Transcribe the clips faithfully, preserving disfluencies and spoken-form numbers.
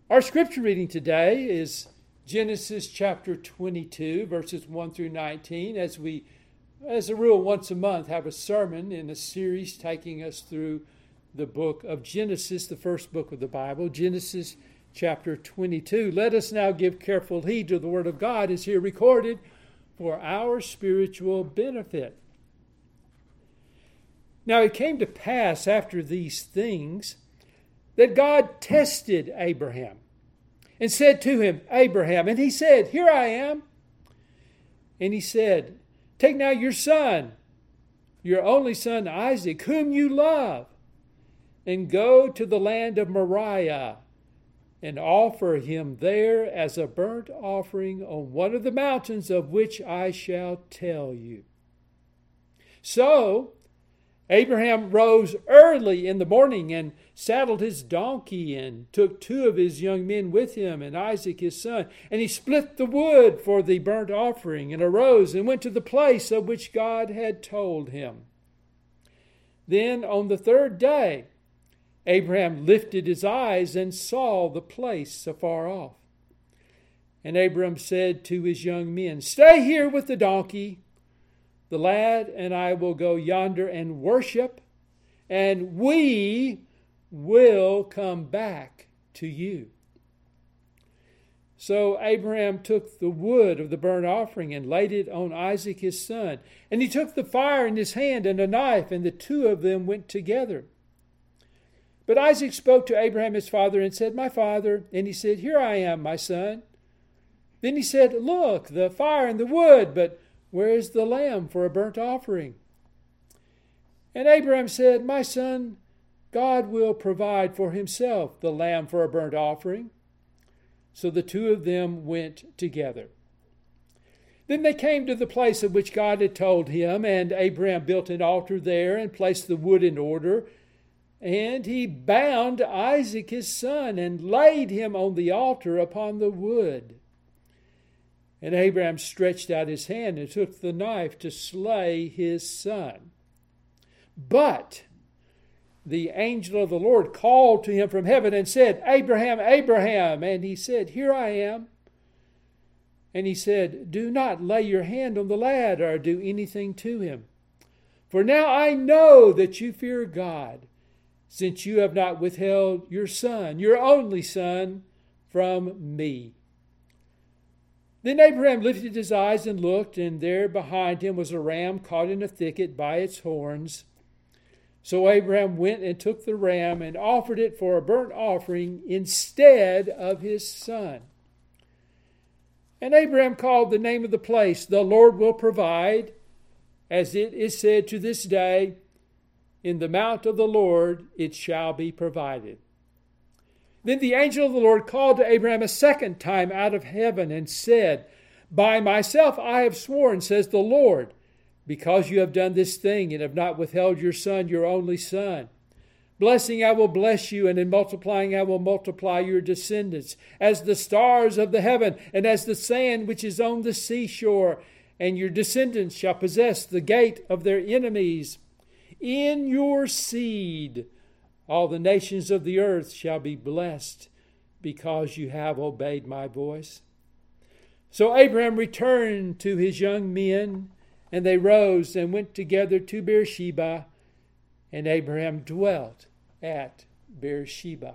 Our scripture reading today is Genesis chapter twenty-two, verses one through nineteen, as we, as a rule, once a month have a sermon in a series taking us through the book of Genesis, the first book of the Bible, Genesis chapter twenty-two. Let us now give careful heed to the word of God as here recorded for our spiritual benefit. Now it came to pass after these things that God tested Abraham and said to him, Abraham, and he said, Here I am. And he said, Take now your son, your only son Isaac, whom you love, and go to the land of Moriah, and offer him there as a burnt offering on one of the mountains of which I shall tell you. So Abraham rose early in the morning and saddled his donkey and took two of his young men with him and Isaac his son. And he split the wood for the burnt offering and arose and went to the place of which God had told him. Then on the third day, Abraham lifted his eyes and saw the place afar off. And Abraham said to his young men, Stay here with the donkey. The lad and I will go yonder and worship, and we will come back to you. So Abraham took the wood of the burnt offering and laid it on Isaac his son. And he took the fire in his hand and a knife, and the two of them went together. But Isaac spoke to Abraham his father and said, My father. And he said, Here I am, my son. Then he said, Look, the fire and the wood, but where is the lamb for a burnt offering? And Abraham said, My son, God will provide for himself the lamb for a burnt offering. So the two of them went together. Then they came to the place of which God had told him, and Abraham built an altar there and placed the wood in order. And he bound Isaac his son and laid him on the altar upon the wood. And Abraham stretched out his hand and took the knife to slay his son. But the angel of the Lord called to him from heaven and said, Abraham, Abraham. And he said, Here I am. And he said, Do not lay your hand on the lad or do anything to him. For now I know that you fear God, since you have not withheld your son, your only son, from me. Then Abraham lifted his eyes and looked, and there behind him was a ram caught in a thicket by its horns. So Abraham went and took the ram and offered it for a burnt offering instead of his son. And Abraham called the name of the place, The Lord will provide, as it is said to this day, In the mount of the Lord it shall be provided. Then the angel of the Lord called to Abraham a second time out of heaven and said, By myself I have sworn, says the Lord, because you have done this thing and have not withheld your son, your only son. Blessing I will bless you, and in multiplying I will multiply your descendants, as the stars of the heaven and as the sand which is on the seashore. And your descendants shall possess the gate of their enemies. In your seed all the nations of the earth shall be blessed, because you have obeyed my voice. So Abraham returned to his young men, and they rose and went together to Beersheba, and Abraham dwelt at Beersheba.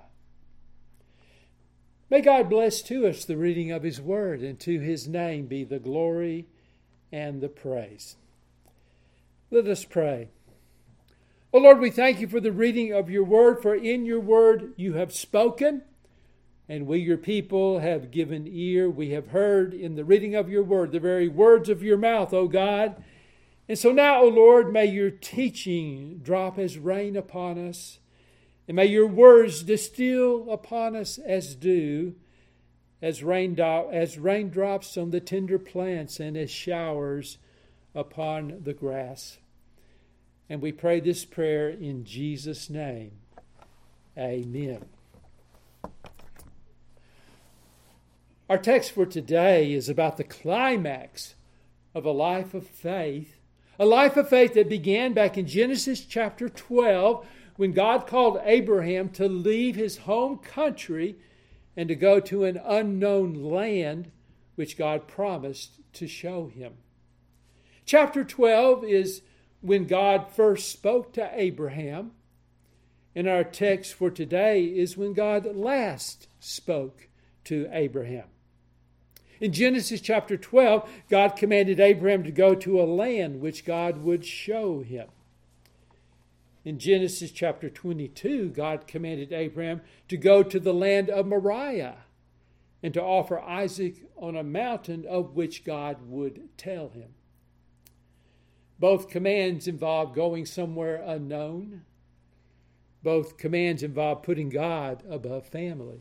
May God bless to us the reading of his word, and to his name be the glory and the praise. Let us pray. Oh Lord, we thank you for the reading of your word, for in your word you have spoken, and we, your people, have given ear. We have heard in the reading of your word the very words of your mouth, O God. And so now, O Lord, may your teaching drop as rain upon us, and may your words distill upon us as dew, as raindrop, as raindrops on the tender plants, and as showers upon the grass. And we pray this prayer in Jesus' name. Amen. Our text for today is about the climax of a life of faith. A life of faith that began back in Genesis chapter twelve, when God called Abraham to leave his home country and to go to an unknown land which God promised to show him. Chapter twelve is when God first spoke to Abraham. And our text for today is when God last spoke to Abraham. In Genesis chapter twelve, God commanded Abraham to go to a land which God would show him. In Genesis chapter twenty-two, God commanded Abraham to go to the land of Moriah and to offer Isaac on a mountain of which God would tell him. Both commands involve going somewhere unknown. Both commands involve putting God above family.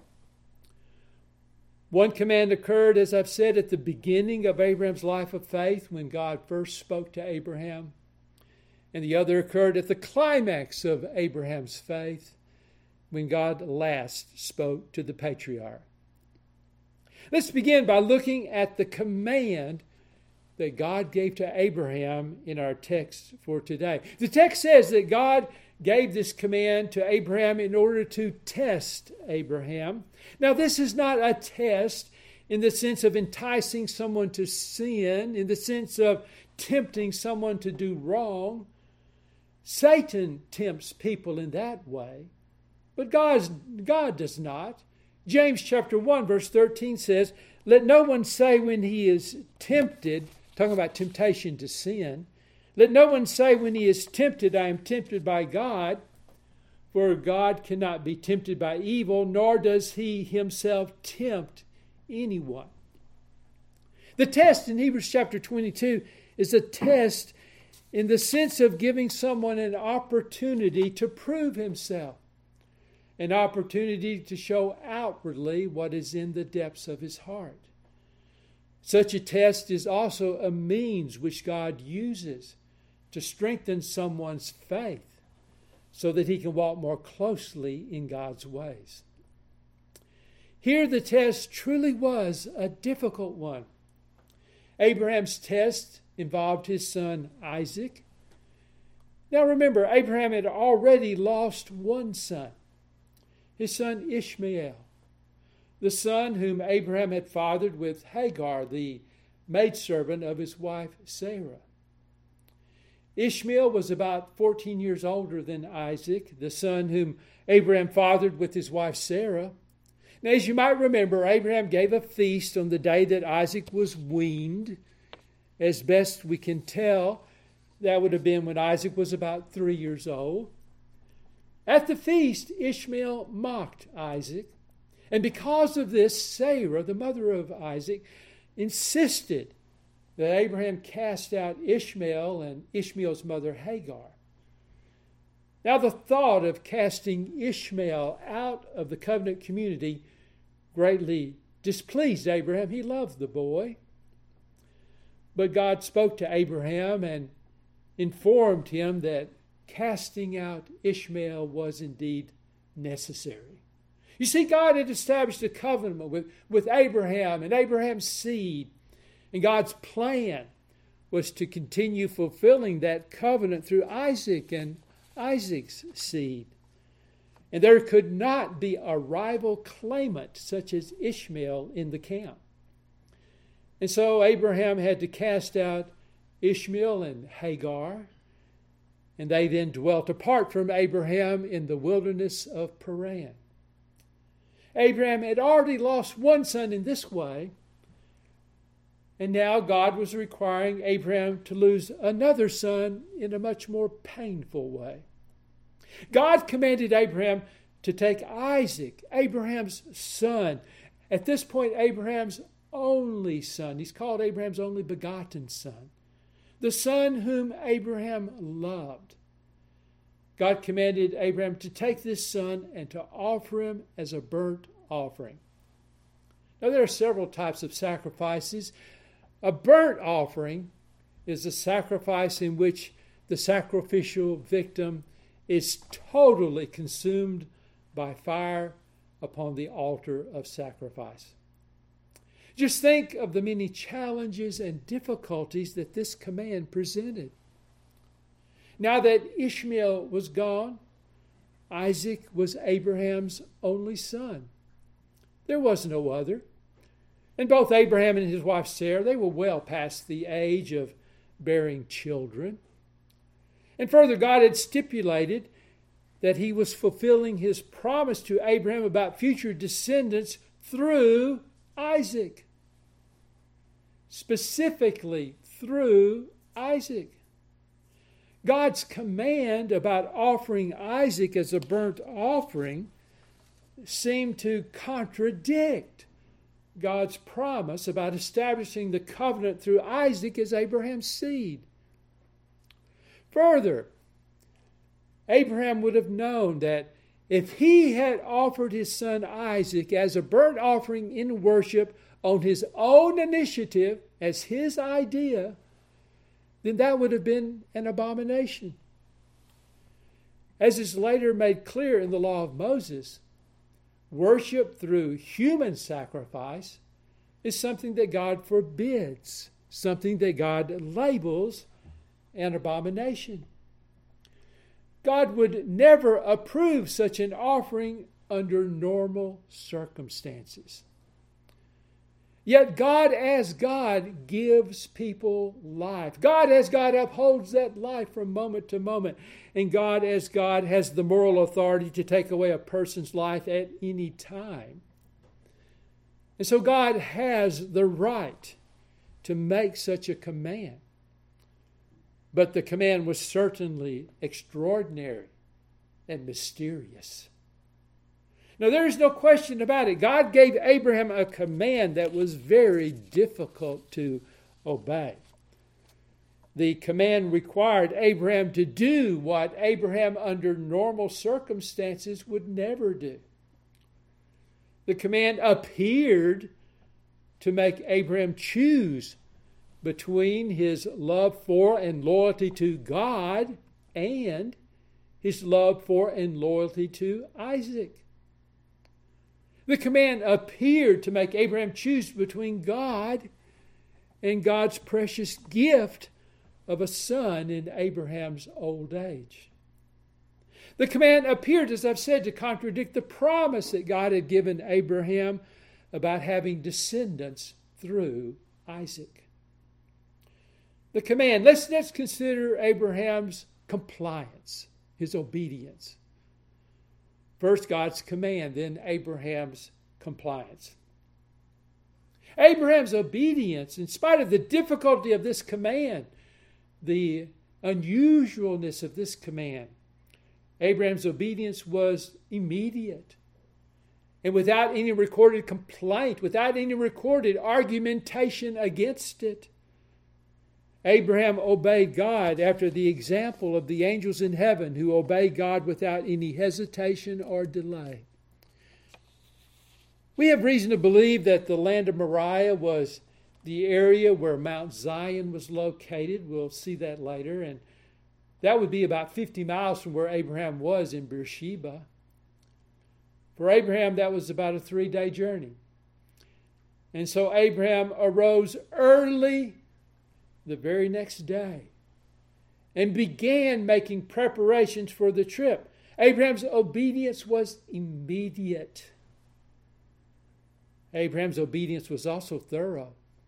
One command occurred, as I've said, at the beginning of Abraham's life of faith when God first spoke to Abraham. And the other occurred at the climax of Abraham's faith when God last spoke to the patriarch. Let's begin by looking at the command that God gave to Abraham in our text for today. The text says that God gave this command to Abraham in order to test Abraham. Now, this is not a test in the sense of enticing someone to sin, in the sense of tempting someone to do wrong. Satan tempts people in that way, but God's, God does not. James chapter one, verse thirteen says, "Let no one say when he is tempted," talking about temptation to sin, "let no one say when he is tempted, I am tempted by God, for God cannot be tempted by evil, nor does he himself tempt anyone." The test in Hebrews chapter twenty-two is a test in the sense of giving someone an opportunity to prove himself, an opportunity to show outwardly what is in the depths of his heart. Such a test is also a means which God uses to strengthen someone's faith so that he can walk more closely in God's ways. Here the test truly was a difficult one. Abraham's test involved his son Isaac. Now remember, Abraham had already lost one son, his son Ishmael, the son whom Abraham had fathered with Hagar, the maidservant of his wife Sarah. Ishmael was about fourteen years older than Isaac, the son whom Abraham fathered with his wife Sarah. Now, as you might remember, Abraham gave a feast on the day that Isaac was weaned. As best we can tell, that would have been when Isaac was about three years old. At the feast, Ishmael mocked Isaac. And because of this, Sarah, the mother of Isaac, insisted that Abraham cast out Ishmael and Ishmael's mother Hagar. Now, the thought of casting Ishmael out of the covenant community greatly displeased Abraham. He loved the boy. But God spoke to Abraham and informed him that casting out Ishmael was indeed necessary. You see, God had established a covenant with, with Abraham and Abraham's seed. And God's plan was to continue fulfilling that covenant through Isaac and Isaac's seed. And there could not be a rival claimant such as Ishmael in the camp. And so Abraham had to cast out Ishmael and Hagar, and they then dwelt apart from Abraham in the wilderness of Paran. Abraham had already lost one son in this way, and now God was requiring Abraham to lose another son in a much more painful way. God commanded Abraham to take Isaac, Abraham's son. At this point, Abraham's only son. He's called Abraham's only begotten son. The son whom Abraham loved. God commanded Abraham to take this son and to offer him as a burnt offering. Now, there are several types of sacrifices. A burnt offering is a sacrifice in which the sacrificial victim is totally consumed by fire upon the altar of sacrifice. Just think of the many challenges and difficulties that this command presented. Now that Ishmael was gone, Isaac was Abraham's only son. There was no other. And both Abraham and his wife Sarah, they were well past the age of bearing children. And further, God had stipulated that he was fulfilling his promise to Abraham about future descendants through Isaac. Specifically through Isaac. God's command about offering Isaac as a burnt offering seemed to contradict God's promise about establishing the covenant through Isaac as Abraham's seed. Further, Abraham would have known that if he had offered his son Isaac as a burnt offering in worship on his own initiative, as his idea, then that would have been an abomination. As is later made clear in the law of Moses, worship through human sacrifice is something that God forbids, something that God labels an abomination. God would never approve such an offering under normal circumstances. Yet God as God gives people life. God as God upholds that life from moment to moment. And God as God has the moral authority to take away a person's life at any time. And so God has the right to make such a command. But the command was certainly extraordinary and mysterious. Now, there is no question about it. God gave Abraham a command that was very difficult to obey. The command required Abraham to do what Abraham under normal circumstances would never do. The command appeared to make Abraham choose between his love for and loyalty to God and his love for and loyalty to Isaac. The command appeared to make Abraham choose between God and God's precious gift of a son in Abraham's old age. The command appeared, as I've said, to contradict the promise that God had given Abraham about having descendants through Isaac. The command, let's, let's consider Abraham's compliance, his obedience. First God's command, then Abraham's compliance. Abraham's obedience, in spite of the difficulty of this command, the unusualness of this command, Abraham's obedience was immediate. And without any recorded complaint, without any recorded argumentation against it, Abraham obeyed God after the example of the angels in heaven who obey God without any hesitation or delay. We have reason to believe that the land of Moriah was the area where Mount Zion was located. We'll see that later. And that would be about fifty miles from where Abraham was in Beersheba. For Abraham, that was about a three-day journey. And so Abraham arose early the very next day and began making preparations for the trip. Abraham's obedience was immediate. Abraham's obedience was also thorough.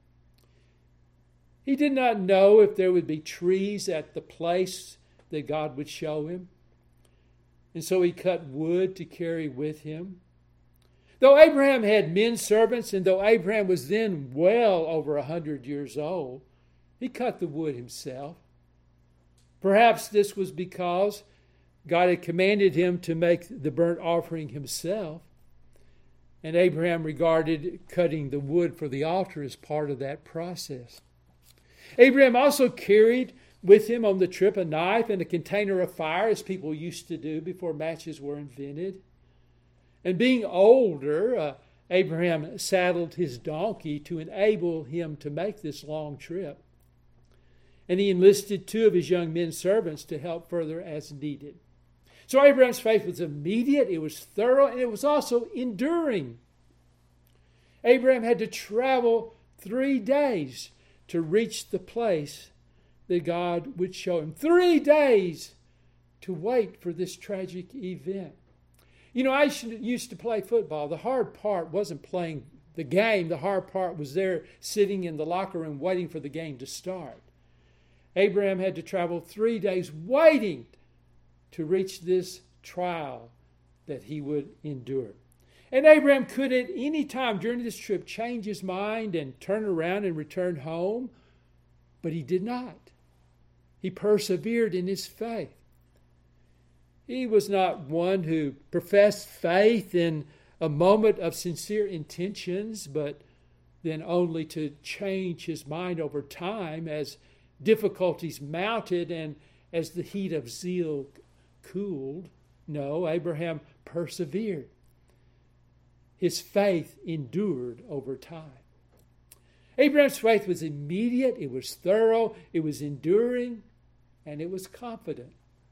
He did not know if there would be trees at the place that God would show him. And so he cut wood to carry with him. Though Abraham had men servants, and though Abraham was then well over a hundred years old, he cut the wood himself. Perhaps this was because God had commanded him to make the burnt offering himself. And Abraham regarded cutting the wood for the altar as part of that process. Abraham also carried with him on the trip a knife and a container of fire, as people used to do before matches were invented. And being older, uh, Abraham saddled his donkey to enable him to make this long trip. And he enlisted two of his young men servants to help further as needed. So Abraham's faith was immediate, it was thorough, and it was also enduring. Abraham had to travel three days to reach the place that God would show him. Three days to wait for this tragic event. You know, I used to play football. The hard part wasn't playing the game. The hard part was there sitting in the locker room waiting for the game to start. Abraham had to travel three days waiting to reach this trial that he would endure. And Abraham could at any time during this trip change his mind and turn around and return home, but he did not. He persevered in his faith. He was not one who professed faith in a moment of sincere intentions, but then only to change his mind over time as difficulties mounted and as the heat of zeal cooled. No, Abraham persevered. His faith endured over time. Abraham's faith was immediate, it was thorough, it was enduring, and it was confident.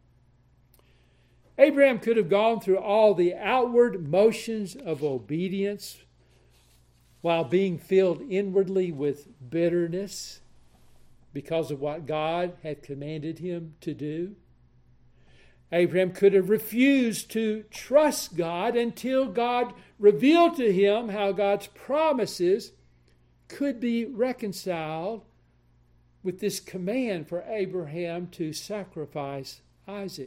Abraham could have gone through all the outward motions of obedience while being filled inwardly with bitterness because of what God had commanded him to do. Abraham could have refused to trust God until God revealed to him how God's promises could be reconciled with this command for Abraham to sacrifice Isaac.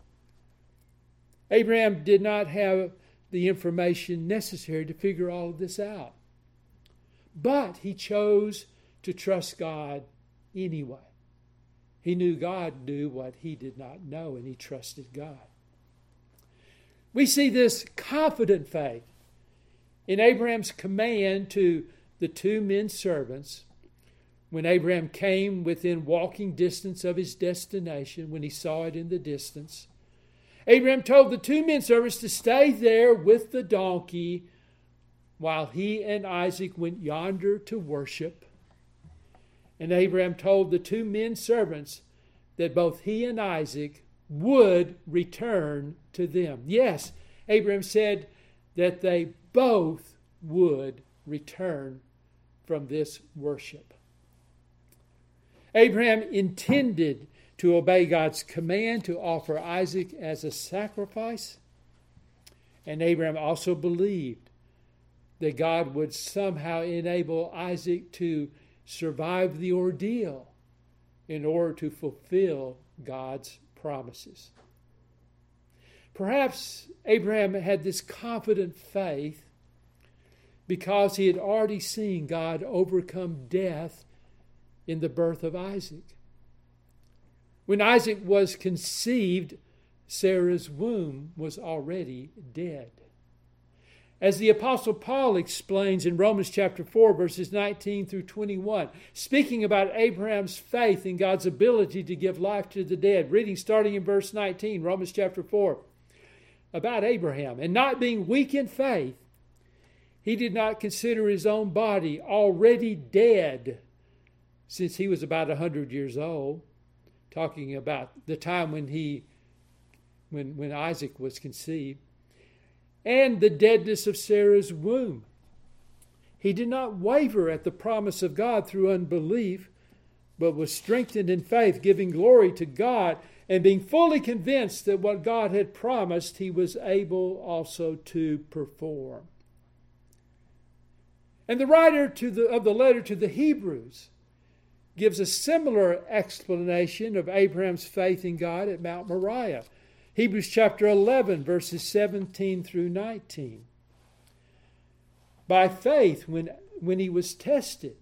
Abraham did not have the information necessary to figure all of this out. But he chose to trust God anyway. He knew God knew what he did not know, and he trusted God. We see this confident faith in Abraham's command to the two men servants when Abraham came within walking distance of his destination, when he saw it in the distance. Abraham told the two men servants to stay there with the donkey while he and Isaac went yonder to worship. And Abraham told the two men servants that both he and Isaac would return to them. Yes, Abraham said that they both would return from this worship. Abraham intended to obey God's command to offer Isaac as a sacrifice. And Abraham also believed that God would somehow enable Isaac to survive the ordeal in order to fulfill God's promises. Perhaps Abraham had this confident faith because he had already seen God overcome death in the birth of Isaac. When Isaac was conceived, Sarah's womb was already dead. As the Apostle Paul explains in Romans chapter four, verses nineteen through twenty-one, speaking about Abraham's faith in God's ability to give life to the dead, reading starting in verse nineteen, Romans chapter four, about Abraham, and not being weak in faith, he did not consider his own body already dead, since he was about one hundred years old, talking about the time when he, when, when Isaac was conceived, and the deadness of Sarah's womb. He did not waver at the promise of God through unbelief, but was strengthened in faith, giving glory to God, and being fully convinced that what God had promised, he was able also to perform. And the writer to the, of the letter to the Hebrews gives a similar explanation of Abraham's faith in God at Mount Moriah. Hebrews chapter eleven, verses seventeen through nineteen. By faith, when, when he was tested,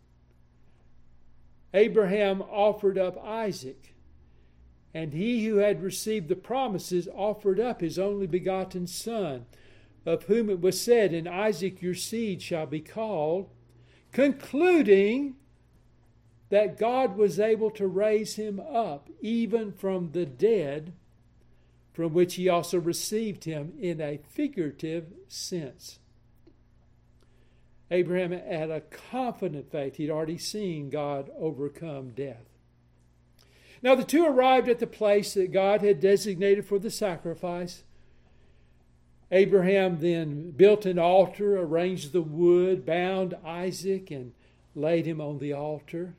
Abraham offered up Isaac, and he who had received the promises offered up his only begotten son, of whom it was said, "In Isaac your seed shall be called," concluding that God was able to raise him up even from the dead, from which he also received him in a figurative sense. Abraham had a confident faith. He'd already seen God overcome death. Now the two arrived at the place that God had designated for the sacrifice. Abraham then built an altar, arranged the wood, bound Isaac, and laid him on the altar.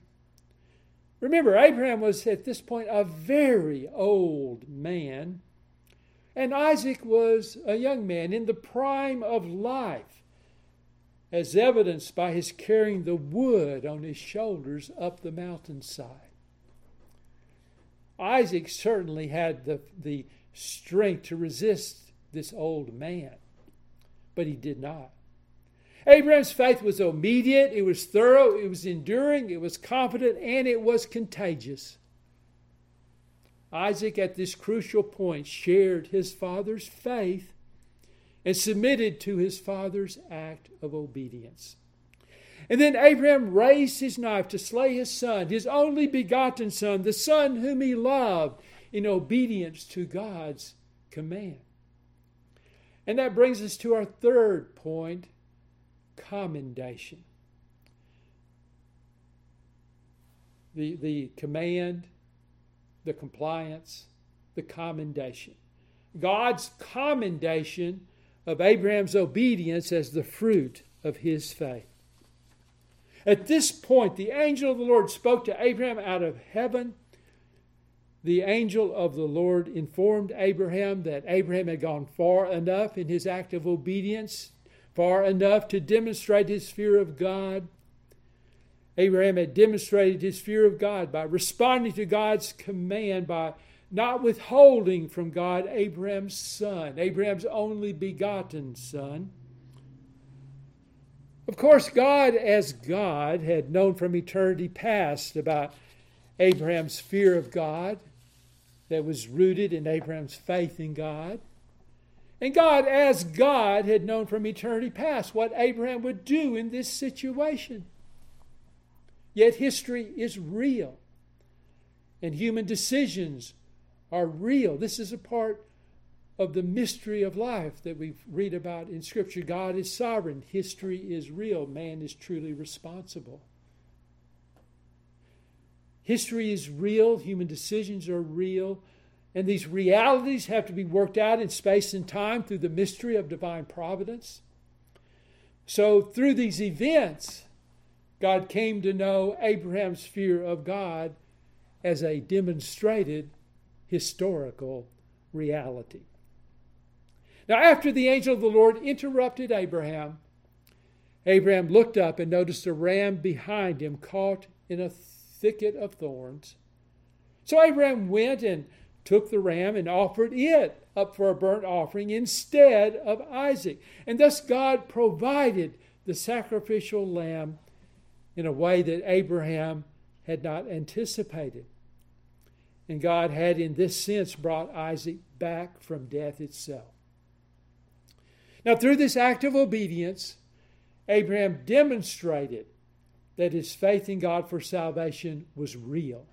Remember, Abraham was at this point a very old man. And Isaac was a young man in the prime of life, as evidenced by his carrying the wood on his shoulders up the mountainside. Isaac certainly had the, the strength to resist this old man, but he did not. Abraham's faith was immediate, it was thorough, it was enduring, it was confident, and it was contagious. Isaac, at this crucial point, shared his father's faith and submitted to his father's act of obedience. And then Abraham raised his knife to slay his son, his only begotten son, the son whom he loved, in obedience to God's command. And that brings us to our third point, commendation. The, the command, the compliance, the commendation. God's commendation of Abraham's obedience as the fruit of his faith. At this point, the angel of the Lord spoke to Abraham out of heaven. The angel of the Lord informed Abraham that Abraham had gone far enough in his act of obedience, far enough to demonstrate his fear of God. Abraham had demonstrated his fear of God by responding to God's command, by not withholding from God Abraham's son, Abraham's only begotten son. Of course, God as God had known from eternity past about Abraham's fear of God that was rooted in Abraham's faith in God. And God as God had known from eternity past what Abraham would do in this situation. Yet history is real, and human decisions are real. This is a part of the mystery of life that we read about in Scripture. God is sovereign. History is real. Man is truly responsible. History is real. Human decisions are real. And these realities have to be worked out in space and time through the mystery of divine providence. So through these events, God came to know Abraham's fear of God as a demonstrated historical reality. Now, after the angel of the Lord interrupted Abraham, Abraham looked up and noticed a ram behind him caught in a thicket of thorns. So Abraham went and took the ram and offered it up for a burnt offering instead of Isaac. And thus God provided the sacrificial lamb in a way that Abraham had not anticipated. And God had in this sense brought Isaac back from death itself. Now, through this act of obedience, Abraham demonstrated that his faith in God for salvation was real.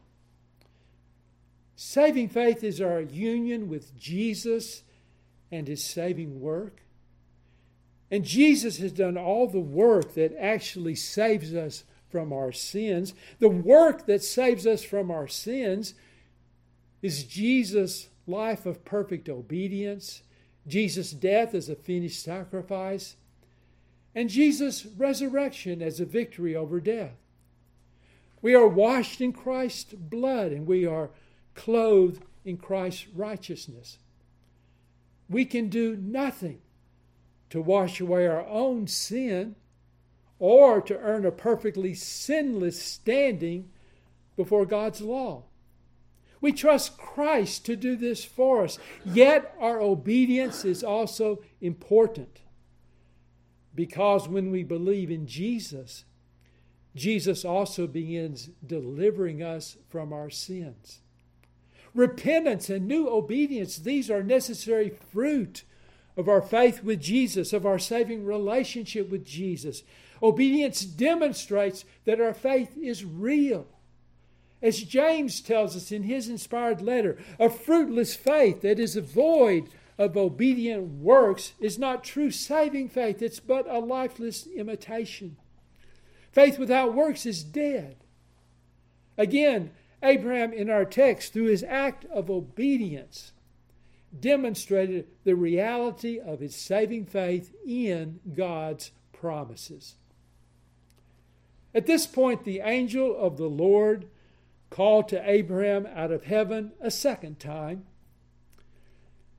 Saving faith is our union with Jesus and his saving work. And Jesus has done all the work that actually saves us from our sins. The work that saves us from our sins is Jesus' life of perfect obedience, Jesus' death as a finished sacrifice, and Jesus' resurrection as a victory over death. We are washed in Christ's blood, and we are clothed in Christ's righteousness. We can do nothing to wash away our own sin or to earn a perfectly sinless standing before God's law. We trust Christ to do this for us. Yet our obedience is also important, because when we believe in Jesus, Jesus also begins delivering us from our sins. Repentance and new obedience, these are necessary fruit of our faith with Jesus, of our saving relationship with Jesus. Obedience demonstrates that our faith is real. As James tells us in his inspired letter, a fruitless faith that is void of obedient works is not true saving faith. It's but a lifeless imitation. Faith without works is dead. Again, Abraham in our text, through his act of obedience, demonstrated the reality of his saving faith in God's promises. At this point, the angel of the Lord called to Abraham out of heaven a second time.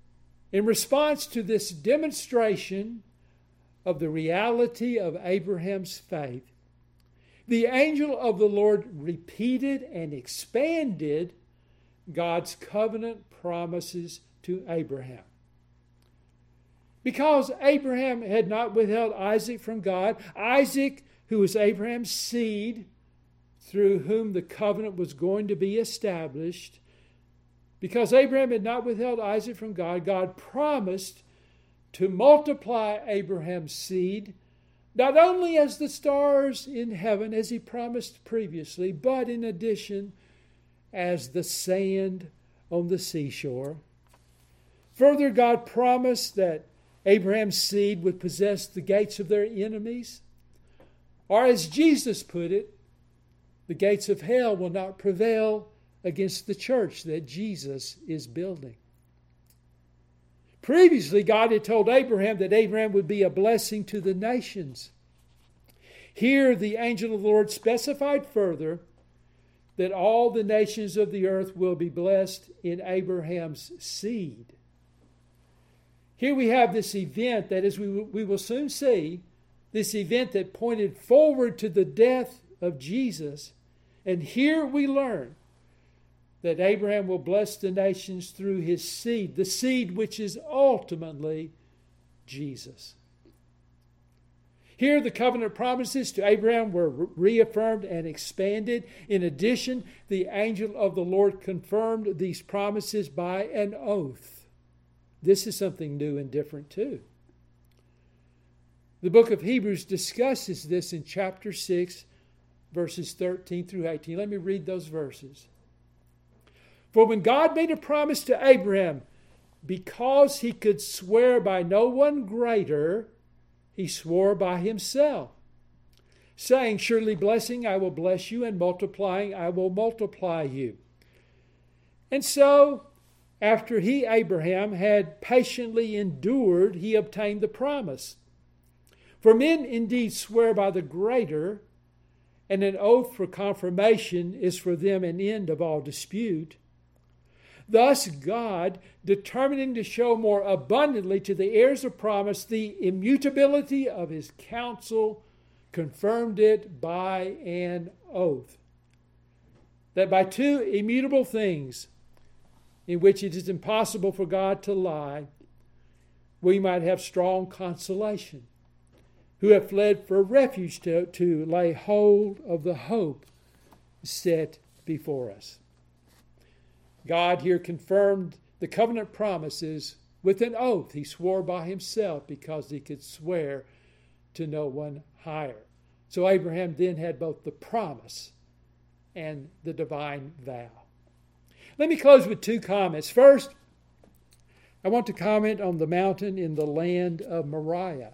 In response to this demonstration of the reality of Abraham's faith, the angel of the Lord repeated and expanded God's covenant promises to Abraham. Because Abraham had not withheld Isaac from God, Isaac, who was Abraham's seed, through whom the covenant was going to be established, because Abraham had not withheld Isaac from God, God promised to multiply Abraham's seed, not only as the stars in heaven, as he promised previously, but in addition, as the sand on the seashore. Further, God promised that Abraham's seed would possess the gates of their enemies. Or as Jesus put it, the gates of hell will not prevail against the church that Jesus is building. Previously, God had told Abraham that Abraham would be a blessing to the nations. Here, the angel of the Lord specified further that all the nations of the earth will be blessed in Abraham's seed. Here we have this event that, as we, we will soon see, this event that pointed forward to the death of Jesus. And here we learn that Abraham will bless the nations through his seed, the seed which is ultimately Jesus. Here the covenant promises to Abraham were reaffirmed and expanded. In addition, the angel of the Lord confirmed these promises by an oath. This is something new and different too. The book of Hebrews discusses this in chapter six, verses thirteen through eighteen. Let me read those verses. For when God made a promise to Abraham, because he could swear by no one greater, he swore by himself, saying, surely blessing I will bless you, and multiplying I will multiply you. And so, after he, Abraham, had patiently endured, he obtained the promise. For men indeed swear by the greater, and an oath for confirmation is for them an end of all dispute. Thus God, determining to show more abundantly to the heirs of promise the immutability of his counsel, confirmed it by an oath. That by two immutable things, in which it is impossible for God to lie, we might have strong consolation, who have fled for refuge to, to lay hold of the hope set before us. God here confirmed the covenant promises with an oath. He swore by himself because he could swear to no one higher. So Abraham then had both the promise and the divine vow. Let me close with two comments. First, I want to comment on the mountain in the land of Moriah.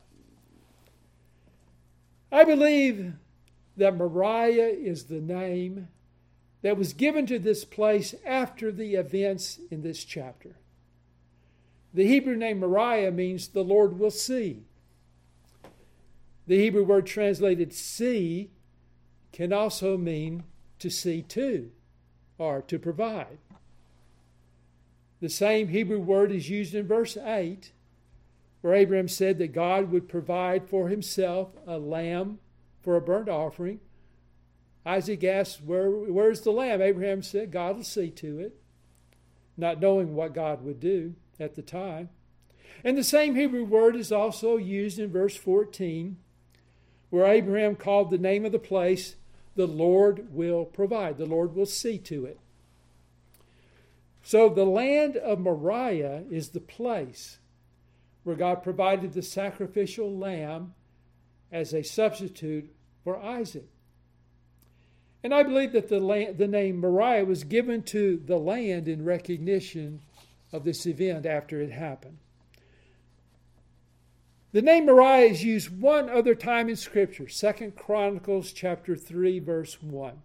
I believe that Moriah is the name that was given to this place after the events in this chapter. The Hebrew name Moriah means the Lord will see. The Hebrew word translated see can also mean to see to, or to provide. The same Hebrew word is used in verse eight, where Abraham said that God would provide for himself a lamb for a burnt offering. Isaac asked, Where, where's the lamb? Abraham said, God will see to it, not knowing what God would do at the time. And the same Hebrew word is also used in verse fourteen, where Abraham called the name of the place, the Lord will provide. The Lord will see to it. So the land of Moriah is the place where God provided the sacrificial lamb as a substitute for Isaac. And I believe that the, land, the name Moriah was given to the land in recognition of this event after it happened. The name Moriah is used one other time in Scripture, Second Chronicles chapter three, verse one.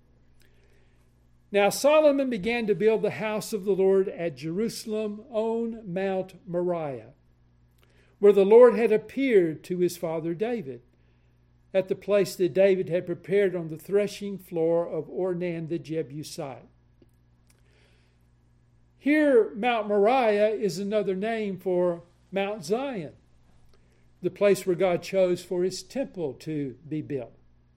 Now Solomon began to build the house of the Lord at Jerusalem on Mount Moriah, where the Lord had appeared to his father David, at the place that David had prepared on the threshing floor of Ornan the Jebusite. Here, Mount Moriah is another name for Mount Zion, the place where God chose for his temple to be built.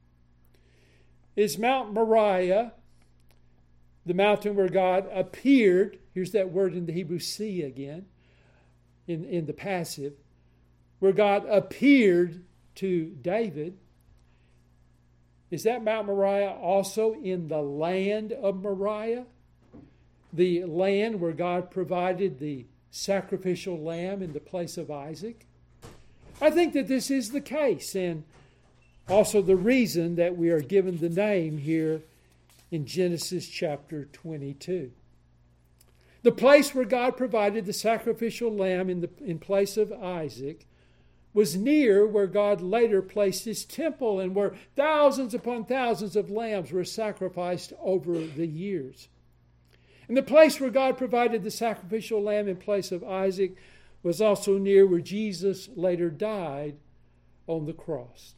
Is Mount Moriah the mountain where God appeared? Here's that word in the Hebrew, see again, in, in the passive, where God appeared to David. Is that Mount Moriah also in the land of Moriah? The land where God provided the sacrificial lamb in the place of Isaac? I think that this is the case, and also the reason that we are given the name here in Genesis chapter twenty-two. The place where God provided the sacrificial lamb in, the, in place of Isaac was near where God later placed his temple, and where thousands upon thousands of lambs were sacrificed over the years. And the place where God provided the sacrificial lamb in place of Isaac was also near where Jesus later died on the cross.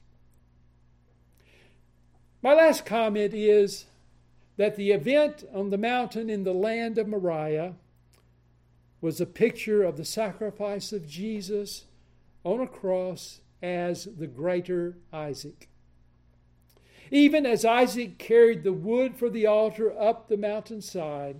My last comment is that the event on the mountain in the land of Moriah was a picture of the sacrifice of Jesus on a cross as the greater Isaac. Even as Isaac carried the wood for the altar up the mountainside,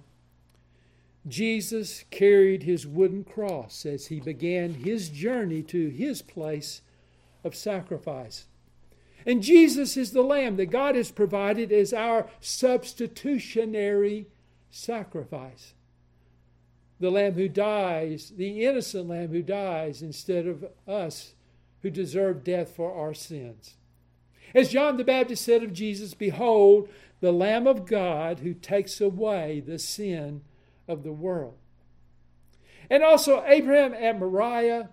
Jesus carried his wooden cross as he began his journey to his place of sacrifice. And Jesus is the lamb that God has provided as our substitutionary sacrifice. The lamb who dies, the innocent lamb who dies instead of us who deserve death for our sins. As John the Baptist said of Jesus, "Behold, the Lamb of God who takes away the sin of the world." And also Abraham at Moriah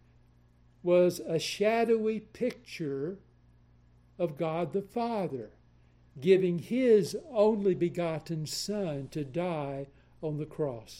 was a shadowy picture of God the Father, giving his only begotten Son to die on the cross.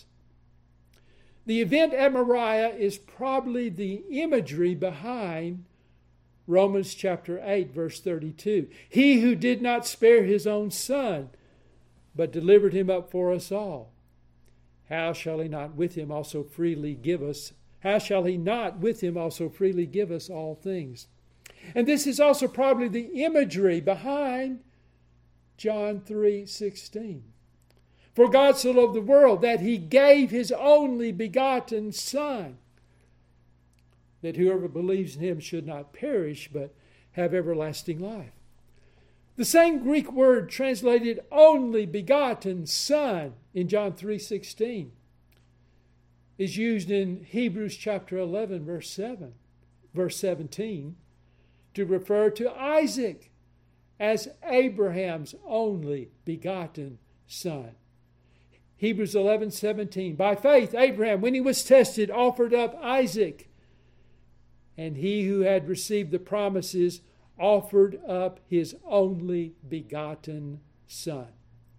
The event at Moriah is probably the imagery behind Romans chapter eight, verse thirty-two. He who did not spare his own Son, but delivered him up for us all, how shall he not with him also freely give us, how shall he not with him also freely give us all things? And this is also probably the imagery behind John three sixteen. For God so loved the world that he gave his only begotten Son, that whoever believes in him should not perish, but have everlasting life. The same Greek word translated only begotten Son in John three sixteen is used in Hebrews chapter eleven, verse seven, verse seventeen, to refer to Isaac as Abraham's only begotten son. Hebrews eleven seventeen. By faith, Abraham, when he was tested, offered up Isaac. And he who had received the promises offered up his only begotten son.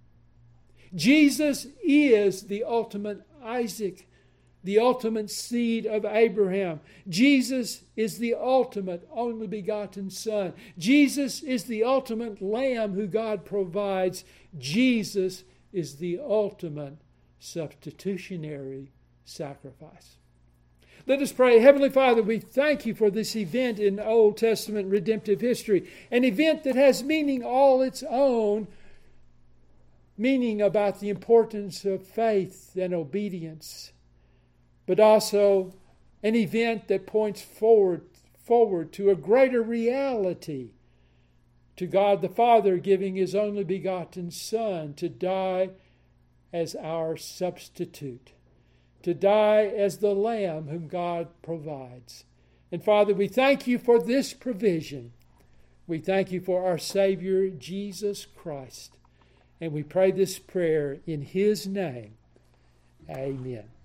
Jesus is the ultimate Isaac, the ultimate seed of Abraham. Jesus is the ultimate only begotten Son. Jesus is the ultimate Lamb who God provides. Jesus is the ultimate substitutionary sacrifice. Let us pray. Heavenly Father, we thank you for this event in Old Testament redemptive history, an event that has meaning all its own, meaning about the importance of faith and obedience, but also an event that points forward, forward to a greater reality, to God the Father giving his only begotten Son to die as our substitute, to die as the Lamb whom God provides. And Father, we thank you for this provision. We thank you for our Savior, Jesus Christ. And we pray this prayer in his name. Amen.